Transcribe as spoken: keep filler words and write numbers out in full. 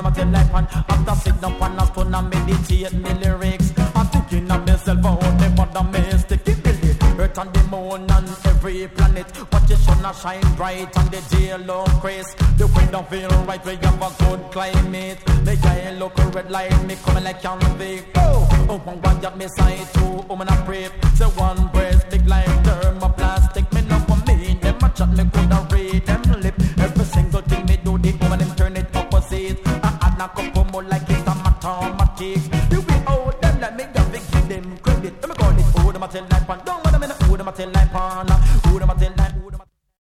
them a tell like pan. After sitting up on a stone and meditate me lyrics, I'm thinking of myself out there for the mystic. Earth and the moon and every planet. Watch the sun a shine bright and the day look crisp. The weather feel right, we have a good climate. The guy look red light, me coming like canvas. Oh, oh, one one got me side two, woman a prep. Say one breast, big like thermoplastic. Me know for me, them a chat, me coulda read them lip. Every single thing me do, the woman them turn it opposite. I add a couple more like it's a mathematics. You be out them, let me give them credit. Let me call it, oh, them a tell like pan. Don't want them in the oh, them a tell like pan.